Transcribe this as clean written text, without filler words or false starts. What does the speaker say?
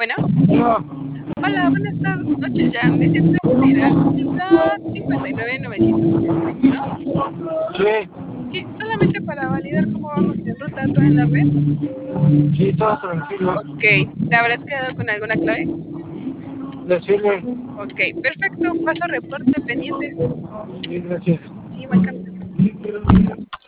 Bueno, No, hola, buenas noches, Jan. Deseo tu unidad. Está 59981. sí, Sí, solamente para validar cómo vamos en ruta todo en la red. sí, todo tranquilo. Ok, ¿te habrás quedado con alguna clave? ¿Le sirve? Ok, perfecto. Paso reporte pendientes. Sí, gracias. Sí, buen camino.